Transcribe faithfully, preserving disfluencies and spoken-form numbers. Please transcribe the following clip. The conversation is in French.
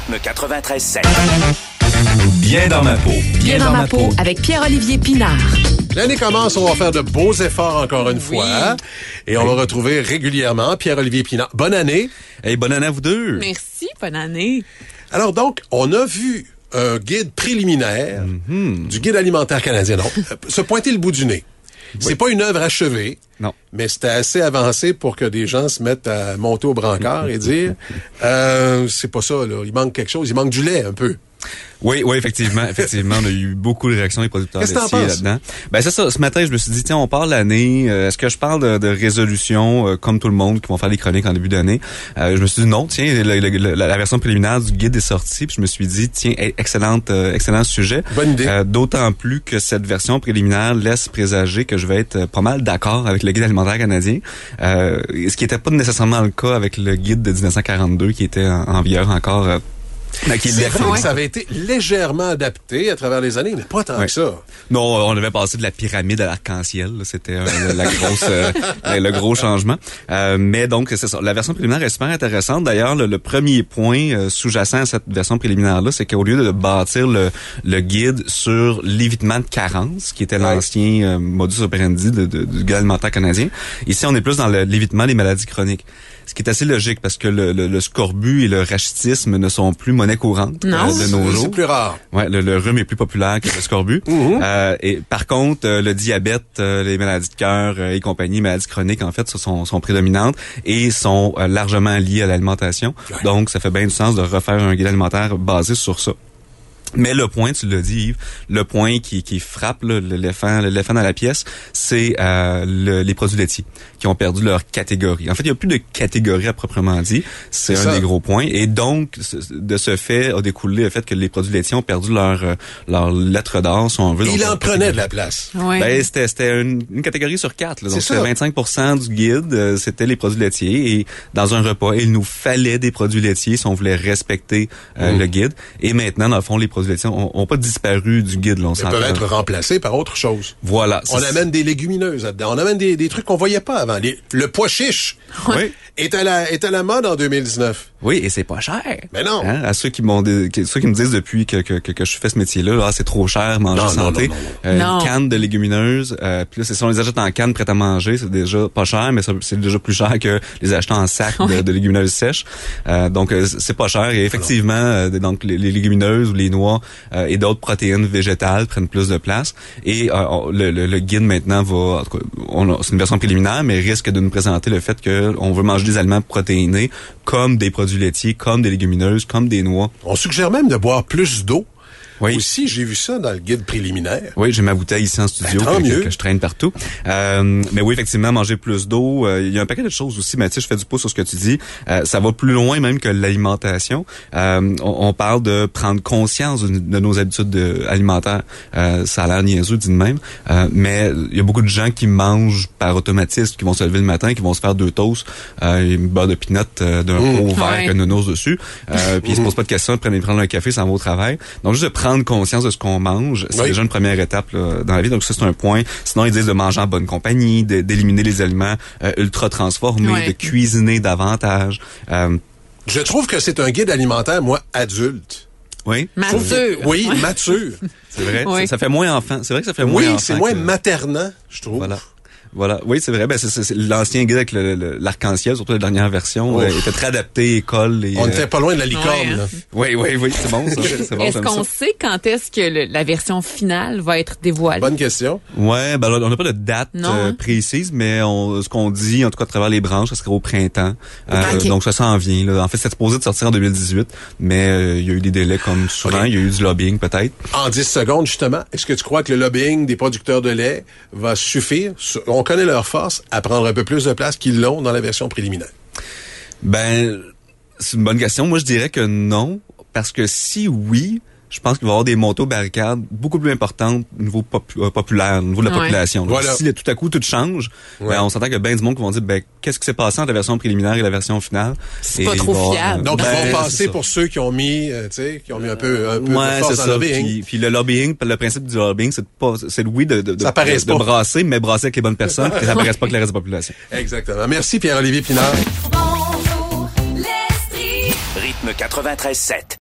Rythme quatre-vingt-treize sept. Bien dans ma peau. Bien dans ma peau avec Pierre-Olivier Pinard. L'année commence, on va faire de beaux efforts encore une fois. Et on va retrouver régulièrement Pierre-Olivier Pinard. Bonne année. Hey, bonne année à vous deux. Merci, bonne année. Alors donc, on a vu un guide préliminaire mm-hmm. du guide alimentaire canadien. Non, se pointer le bout du nez. Oui. C'est pas une œuvre achevée. Non. Mais c'était assez avancé pour que des gens se mettent à monter au brancard et dire euh, c'est pas ça, là. Il manque quelque chose. Il manque du lait un peu. Oui, oui, effectivement, effectivement, on a eu beaucoup de réactions des producteurs laitiers là-dedans. Ben c'est ça. Ce matin, je me suis dit, tiens, on parle l'année. Euh, est-ce que je parle de, de résolution euh, comme tout le monde qui vont faire des chroniques en début d'année? Euh, je me suis dit non. Tiens, le, le, le, la version préliminaire du guide est sortie, puis je me suis dit, tiens, excellente, euh, excellent sujet. Bonne idée. Euh, d'autant plus que cette version préliminaire laisse présager que je vais être pas mal d'accord avec le guide alimentaire canadien, euh, ce qui n'était pas nécessairement le cas avec le guide de dix-neuf cent quarante-deux qui était en, en vigueur encore. Euh, Ben, c'est vrai que ça avait été légèrement adapté à travers les années, mais pas tant ouais. que ça. Non, on avait passé de la pyramide à l'arc-en-ciel. Là. C'était euh, la grosse, euh, le gros changement. Euh, mais donc, c'est ça. La version préliminaire est super intéressante. D'ailleurs, le, le premier point euh, sous-jacent à cette version préliminaire-là, c'est qu'au lieu de bâtir le, le guide sur l'évitement de carence, qui était ouais. l'ancien euh, modus operandi de, de, du guide alimentaire canadien, ici, on est plus dans le, l'évitement des maladies chroniques. Ce qui est assez logique parce que le, le, le scorbut et le rachitisme ne sont plus monnaie courante non, euh, de nos jours. C'est plus rare. Ouais, le, le rhume est plus populaire que le scorbut. Mm-hmm. euh, et par contre, euh, le diabète, euh, les maladies de cœur euh, et compagnie, maladies chroniques en fait, sont, sont prédominantes et sont euh, largement liées à l'alimentation. Ouais. Donc, ça fait bien du sens de refaire un guide alimentaire basé sur ça. Mais le point, tu l'as dit, Yves, le point qui, qui frappe là, l'éléphant, l'éléphant dans la pièce, c'est euh, le, les produits laitiers qui ont perdu leur catégorie. En fait, il n'y a plus de catégorie à proprement dit. C'est, c'est un ça. des gros points. Et donc, de ce fait, a découlé le fait que les produits laitiers ont perdu leur leur lettre d'or, si on veut. Il en prenait de la place. Oui. Ben, c'était, c'était une, une catégorie sur quatre. Là. Donc, c'est c'était vingt-cinq pour cent du guide, euh, c'était les produits laitiers. Et dans un repas, il nous fallait des produits laitiers si on voulait respecter euh, mmh. le guide. Et maintenant, dans le fond, les produits laitiers n'ont pas disparu du guide. Là, on Ils peuvent être remplacés par autre chose. Voilà. On amène des légumineuses là-dedans. On amène des, des trucs qu'on voyait pas avant. Les, le pois chiche oui. est, à la, est à la mode en deux mille dix-neuf. Oui, et c'est pas cher. Mais non. Hein? À ceux qui m'ont dit, ceux qui me disent depuis que, que, que, que je fais ce métier-là, là, c'est trop cher, manger non, santé. Non, non, non, non. Euh, non. Une canne de légumineuses, euh, puis là, c'est si on les achète en canne prête à manger, c'est déjà pas cher, mais ça, c'est déjà plus cher que les acheter en sac de, de légumineuses sèches. Euh, donc, euh, c'est pas cher. Et effectivement, euh, donc les, les légumineuses ou les noix euh, et d'autres protéines végétales prennent plus de place. Et euh, on, le, le, le guide maintenant va, en tout cas, on a, c'est une version préliminaire, mais risque de nous présenter le fait que on veut manger des aliments protéinés, comme des produits laitiers, comme des légumineuses, comme des noix. On suggère même de boire plus d'eau. Oui. Aussi, j'ai vu ça dans le guide préliminaire. Oui, j'ai ma bouteille ici en studio ben, que, que, que je traîne partout. Euh, mais oui, effectivement, manger plus d'eau. Euh, il y a un paquet de choses aussi, mais tu sais, je fais du pouce sur ce que tu dis. Euh, ça va plus loin même que l'alimentation. Euh, on, on parle de prendre conscience de, de nos habitudes de, alimentaires. Euh, ça a l'air niaiseux, dit de même. Euh, mais il y a beaucoup de gens qui mangent par automatisme, qui vont se lever le matin, qui vont se faire deux toasts, euh, une beurre de peanut euh, d'un mmh. pot vert ouais. avec un nounours dessus. Euh, puis ils se posent pas de questions, ils prennent prendre un café, ça va au travail. Donc juste de prendre conscience de ce qu'on mange, c'est oui. déjà une première étape là, dans la vie. Donc ça, c'est un point. Sinon, ils disent de manger en bonne compagnie, de, d'éliminer les aliments euh, ultra transformés, ouais. de cuisiner davantage. Euh, Je trouve que c'est un guide alimentaire, moi, adulte. Oui. Mature. Que, oui, mature. C'est vrai. Oui. Ça, ça fait moins enfant. C'est vrai que ça fait moins oui, enfant. Oui, c'est moins que... maternant, je trouve. Voilà. Voilà, oui, c'est vrai. Ben c'est, c'est, c'est l'ancien guide avec le, le, l'arc-en-ciel, surtout la dernière version, euh, était très adapté école. Et, on n'était euh... pas loin de la licorne. Ouais, là. Oui, oui, oui, c'est bon. Ça, c'est bon. Est-ce qu'on ça. sait quand est-ce que le, la version finale va être dévoilée? Bonne question. Ouais, ben on n'a pas de date euh, précise, mais on, ce qu'on dit, en tout cas à travers les branches, ça serait au printemps. Euh, okay. Donc ça s'en vient. Là. En fait, c'est supposé de sortir en deux mille dix-huit, mais euh, il y a eu des délais comme souvent. Okay. Il y a eu du lobbying peut-être. En dix secondes justement, est-ce que tu crois que le lobbying des producteurs de lait va suffire? On connaît leur force. À prendre un peu plus de place qu'ils l'ont dans la version préliminaire? Ben, c'est une bonne question. Moi, je dirais que non, parce que si oui, je pense qu'il va y avoir des montées aux barricades beaucoup plus importantes au niveau pop- euh, populaire, au niveau de la ouais. population. Donc, voilà. Si tout à coup tout change, ouais. ben, on s'entend que ben du monde qui vont dire ben qu'est-ce qui s'est passé entre la version préliminaire et la version finale. C'est et pas trop va, fiable. Donc ben, ils vont passer pour ceux qui ont mis, euh, tu sais, qui ont mis un peu, un peu ouais, de force dans le lobbying. Puis, puis le lobbying, le principe du lobbying, c'est pas, c'est oui de de, de, de, de brasser, mais brasser avec les bonnes personnes, et ça paraisse pas que le reste de la population. Exactement. Merci Pierre-Olivier Pinard. Rythme quatre-vingt-treize sept.